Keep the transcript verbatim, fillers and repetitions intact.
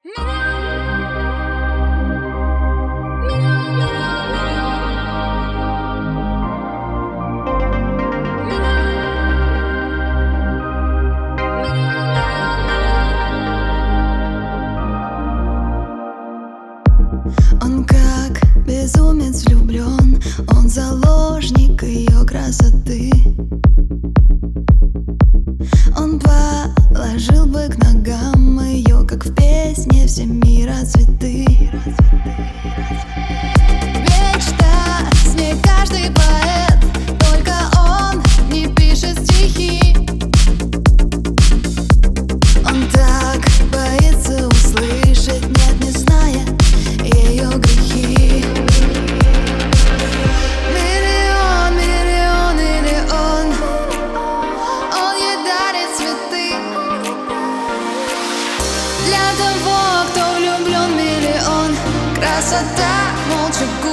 Он как безумец влюблен, он заложник ее красоты. Он положил бы к ногам ее, как в песне все мира цветы. Мечта, с ней каждый поэт, только он не пишет стихи. Он так боится услышать, нет, не зная ее грехи. Миллион, миллион или он, он ей дарит цветы. Для того, кто влюблен, миллион. Красота молча